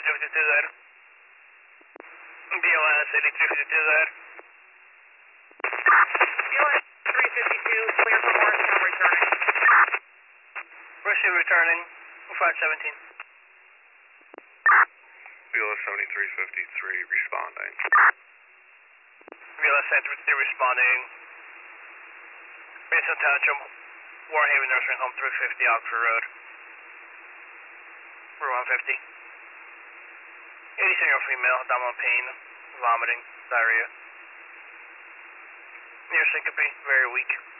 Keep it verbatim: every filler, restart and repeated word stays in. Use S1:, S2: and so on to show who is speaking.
S1: seventy-three fifty-two there. B O S eighty-three fifty-two there.
S2: B O S three fifty-two, clear for Morristown, returning.
S1: Receive returning, five seventeen.
S3: B O S seventy-three fifty-three, responding.
S1: B O S seventy-three responding. Mason Township, Warhaven Nursing Home, three fifty Oxford Road. Route one fifty. eighty-seven year old female, abdominal pain, vomiting, diarrhea. Near syncope, very weak.